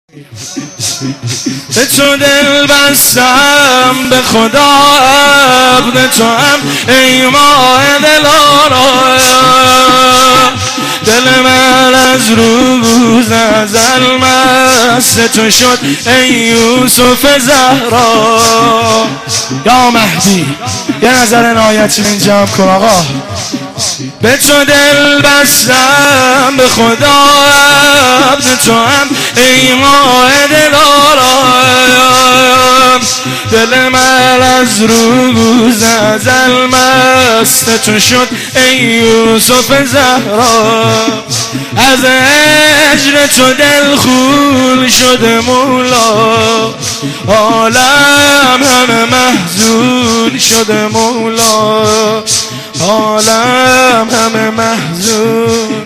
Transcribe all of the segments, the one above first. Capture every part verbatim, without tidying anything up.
به تو دل بستم، به خدا عبد تو هم ای ماه دلارا. دل من از روز ازل مست تو شد ای یوسف زهرا. یا مهدی یه نظر عنایتی من جمع کن آقا. به تو دل بستم، به خدا عبد تو هم ای ماه دلارا. دل من از روز ازل مست تو شد ای یوسف زهرا. از هجر تو دل خون شده مولا، عالم همه محزون شده مولا، عالم همه محزون.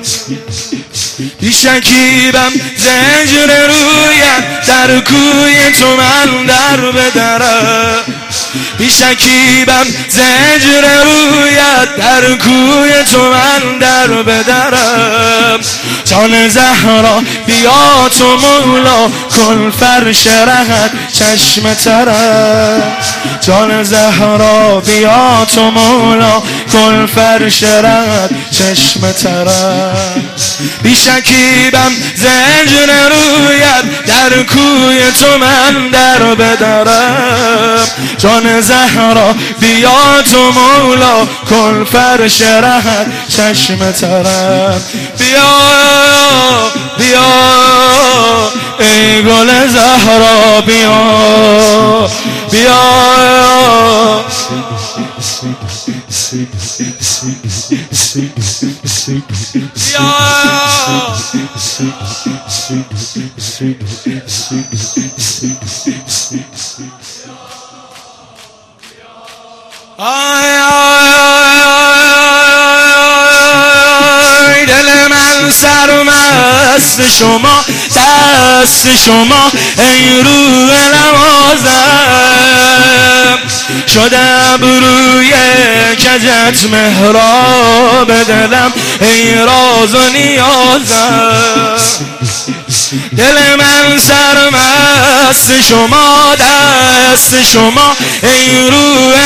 بیشکیبم زنجر رویت، در کوی تو من در بدرم. بیشکیبم زنجر رویت، در کوی تو من در بدرم. جان زهرا بیا تو مولا، کن فرش رهت چشم ترم. جان زهرا بیا تو مولا، کن فرش رهت چشم ترم. بیشکیبم زنجر رویت، در کوی تو من در بدرم. جان زهرا بیا تو مولا، کن فرش رهت چشم ترم. بیا بیا ای گل زهرا بیا بیا. آی آی دل من سرمست شما، دست شما ای روح نوازم. شده ابروی کجت محراب دلم ای راز و نیازم. دل من سرمست شما، دست شما ای روح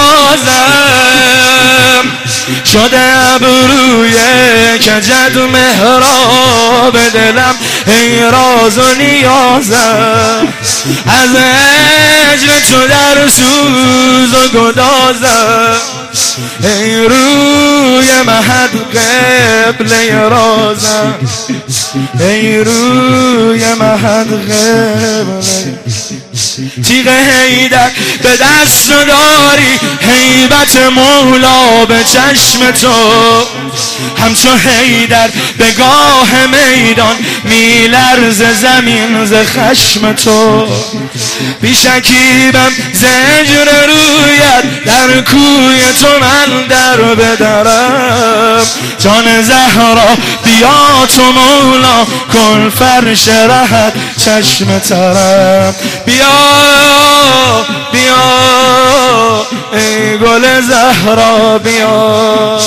نوازم. شده ابروی کجت محراب دلم ای راز و نیازم. از هجر تو در سوز و گدازم، ای روی مهد قبله رازم، ای روی مهد قبله. تیغ حیدر به دست داری، هیبت مولا به چشم تو. همچو حیدر به گاه میدان، میلرز زمین ز خشم تو. بیشکیبم زنجر رویت، در کوی تو من در بدرم. جان زهرا بیا تو مولا، کن فرش رهت چشم ترم. بیا بیا ای گل زهرا بیا.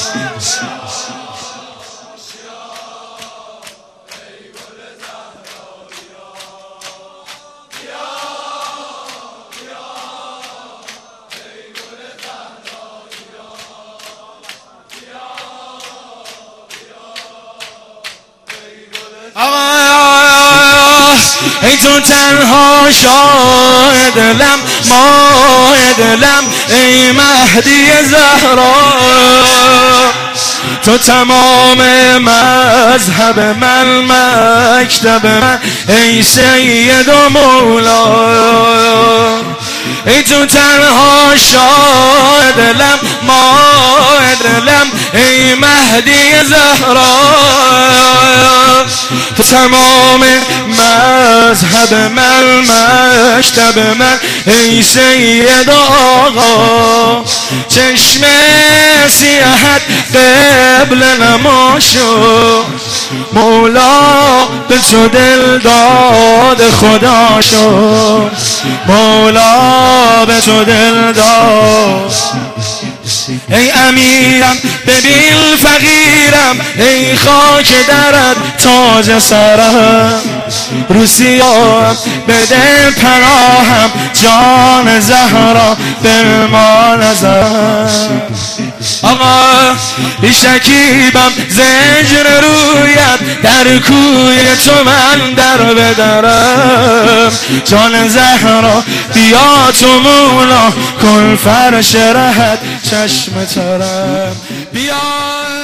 ای تو تنها شاه دلم، ماه دلم ای مهدی زهرا. تو تمام مذهب من، مکتب من ای سید و مولا. ای تو تنها شاه دلم، ماه دلم ای مهدی زهرا. تو تمام مذهب من، مکتب من ای سید آقا. چشم سیاحت قبل نما شو، مولا به تو دل داد خدا شو، مولا به تو دل داد. ای امیرم ببین فقیرم، ای خاک درت تاج سرم. روسیام بده پناهم جان زهرا بلما نظرم آقا بی شکیبم زنجر رویت در کوی تو من در بدرم جان زهرا بیا تو مولا کن فرش رهت چشم ترم بیا